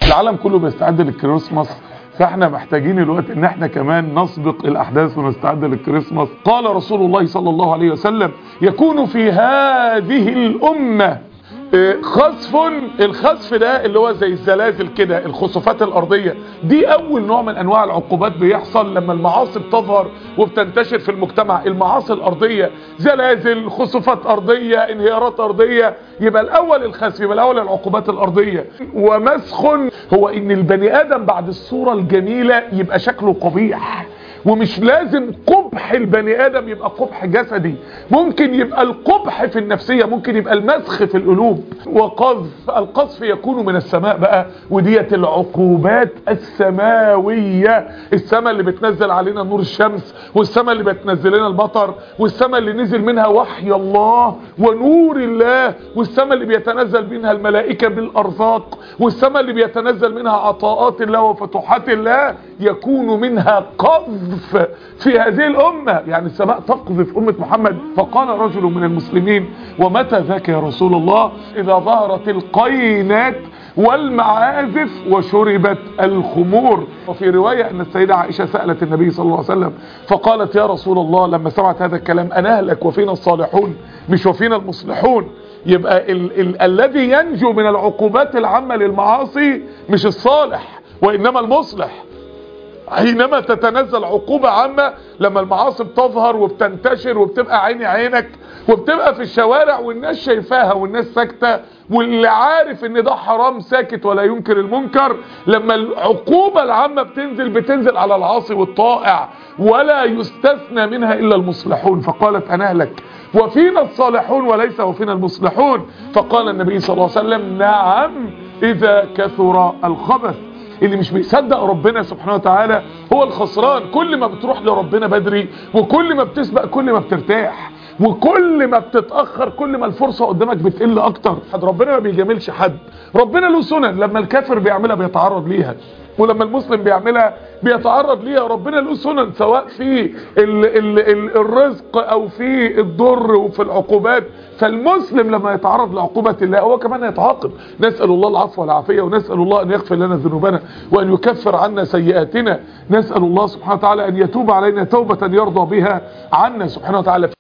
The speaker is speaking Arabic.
العالم كله بيستعد للكريسماس، فاحنا محتاجين الوقت ان احنا كمان نسبق الاحداث ونستعد للكريسماس. قال رسول الله صلى الله عليه وسلم: يكون في هذه الامه خسف. الخسف ده اللي هو زي الزلازل كده، الخسوفات الارضيه دي اول نوع من انواع العقوبات بيحصل لما المعاصي بتظهر وبتنتشر في المجتمع. المعاصي الارضيه، زلازل، خسوفات ارضيه، انهيارات ارضيه، يبقى الاول الخسف، يبقى الاول العقوبات الارضيه. ومسخ هو ان البني ادم بعد الصوره الجميله يبقى شكله قبيح، ومش لازم قبح البني ادم يبقى قبح جسدي، ممكن يبقى القبح في النفسية، ممكن يبقى المسخ في القلوب. وقذف، القذف يكون من السماء بقى، وديت العقوبات السماوية، السماء اللي بتنزل علينا نور الشمس، والسماء اللي بتنزل لنا المطر، والسماء اللي نزل منها وحي الله ونور الله، والسماء اللي بيتنزل منها الملائكة بالارزاق، والسماء اللي بيتنزل منها عطاءات الله وفتوحات الله، يكون منها قذف في هذه الأمة. يعني السماء تقذف أمة محمد. فقال رجل من المسلمين: ومتى ذاك يا رسول الله؟ إذا ظهرت القينات والمعازف وشربت الخمور. وفي رواية أن السيدة عائشة سألت النبي صلى الله عليه وسلم فقالت: يا رسول الله لما سمعت هذا الكلام أنهلك وفينا الصالحون مش وفينا المصلحون؟ يبقى الذي ينجو من العقوبات العامة للمعاصي مش الصالح وإنما المصلح. حينما تتنزل عقوبة عامة لما المعاصي بتظهر وبتنتشر وبتبقى عيني عينك وبتبقى في الشوارع والناس شايفاها والناس ساكتة، واللي عارف ان ده حرام ساكت ولا ينكر المنكر، لما العقوبة العامة بتنزل على العاصي والطائع ولا يستثنى منها الا المصلحون. فقالت: أنهلك وفينا الصالحون وليس وفينا المصلحون. فقال النبي صلى الله عليه وسلم: نعم إذا كثر الخبث. اللي مش بيصدق ربنا سبحانه وتعالى هو الخسران. كل ما بتروح لربنا بدري، وكل ما بتسبق، كل ما بترتاح، وكل ما بتتأخر كل ما الفرصة قدامك بتقل اكتر. ربنا ما بيجاملش حد، ربنا له سنن، لما الكافر بيعملها بيتعرض ليها، ولما المسلم بيعملها بيتعرض ليها. ربنا له سنن سواء في الرزق او في الضر وفي العقوبات. فالمسلم لما يتعرض لعقوبة الله هو كمان يتعاقب. نسأل الله العفو والعافية، ونسأل الله ان يغفر لنا ذنوبنا وان يكفر عنا سيئاتنا. نسأل الله سبحانه وتعالى ان يتوب علينا توبة يرضى بها عنا سبحانه وتعالى.